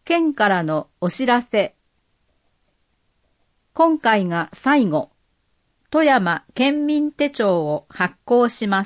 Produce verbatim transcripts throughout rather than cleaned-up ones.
県からのお知らせ。今回が最後、富山県民手帳を発行します。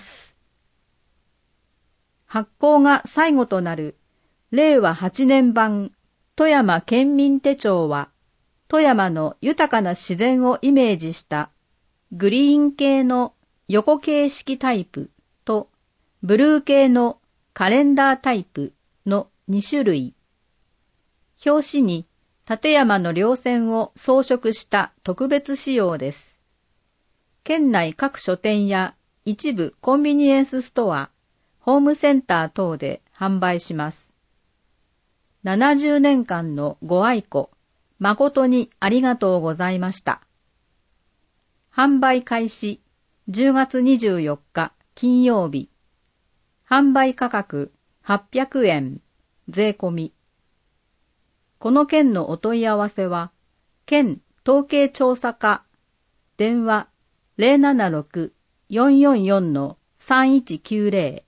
発行が最後となるれいわはちねん版富山県民手帳は、富山の豊かな自然をイメージしたグリーン系の横形式タイプとブルー系のカレンダータイプのにしゅるい。表紙に立山の稜線を装飾した特別仕様です。県内各書店や一部コンビニエンスストア、ホームセンター等で販売します。ななじゅうねんかんのご愛顧、誠にありがとうございました。販売開始じゅうがつにじゅうよっか金曜日。販売価格はっぴゃくえん、税込み。この件のお問い合わせは、県統計調査課、電話 ゼロななろく よんよんよん さんいちきゅうゼ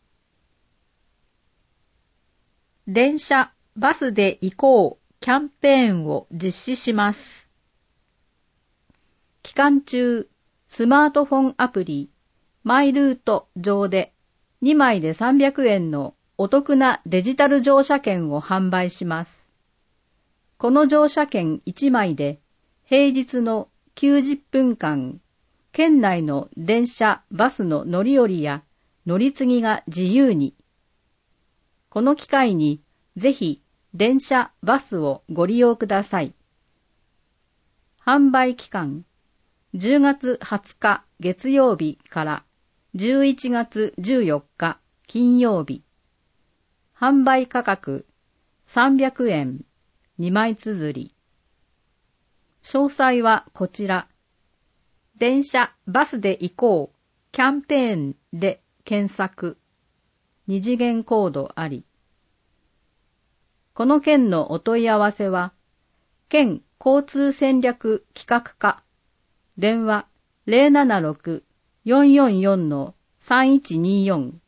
ロ。電車、バスで行こうキャンペーンを実施します。期間中、スマートフォンアプリ、マイルート上でにまいでさんびゃくえんのお得なデジタル乗車券を販売します。この乗車券いちまいで平日のきゅうじゅっぷんかん、県内の電車、バスの乗り降りや乗り継ぎが自由に。この機会にぜひ電車、バスをご利用ください。販売期間、じゅうがつはつか月曜日からじゅういちがつじゅうよっか金曜日。販売価格さんびゃくえん、にまい綴り。詳細はこちら。電車、バスで行こうキャンペーンで検索。二次元コードあり。この件のお問い合わせは、県交通戦略企画課、電話 ゼロななろく よんよんよん さんいちによん